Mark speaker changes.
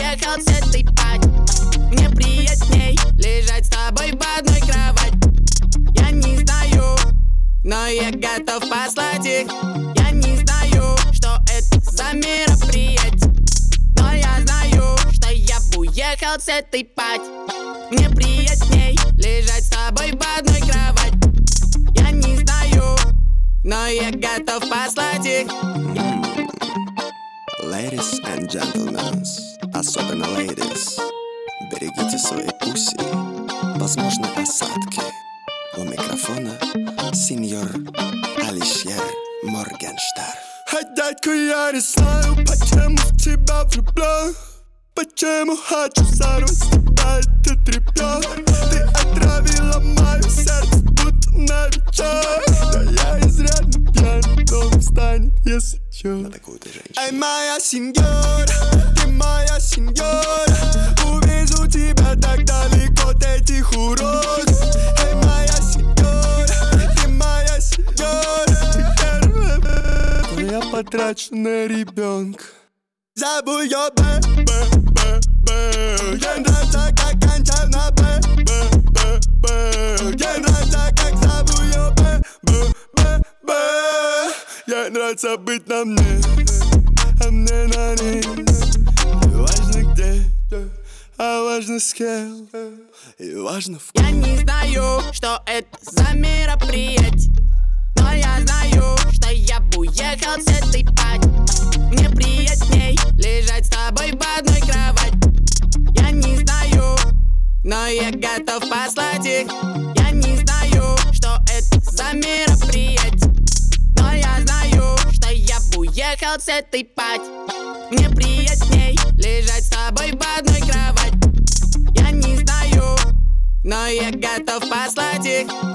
Speaker 1: уехал с этой пати. Мне приятней лежать с тобой в одной кровати. Я не знаю, но я готов послать их. Я не знаю, что это за мероприятие, но я знаю, что я бы уехал с этой пати. Мне приятней лежать с тобой в одной кровати. Я не знаю, но я готов послать их.
Speaker 2: Ladies and gentlemen, особенно ladies, берегите свои пуси, возможны осадки. У микрофона сеньор Алишер Моргенштерн.
Speaker 3: Дядька, я не знаю, почему в тебя влюблен, почему хочу сорвать с тебя это тряпье. Ты отравила мое сердце, будто новичок. Да я изрядно пьян, но встанет, если чё.
Speaker 2: На такую ты женщину.
Speaker 3: Эй, моя сеньора, ты моя сеньора, увезу тебя так далеко от этих уродов. Эй, моя сеньора, ты моя сеньора, ты первая, что я потрачу на ребенка. Забудь её б-б-б-б. Ей нравится, как кончаю на б-б-б-б. Ей нравится, как зову её б-б-б-б. Ей нравится быть на мне, а мне на ней. Не важно где, а важно с кем, и важно в ком.
Speaker 1: Я не знаю, что это за мероприятие, но я знаю, что я бы уехал с этой пати. Мне приятней лежать с тобой в одной кровати. Я не знаю, но я готов послать их. Я не знаю, что это за мероприятие, но я знаю, что я бы уехал с этой пати. Мне приятней лежать с тобой в одной кровати. Я не знаю, но я готов послать их.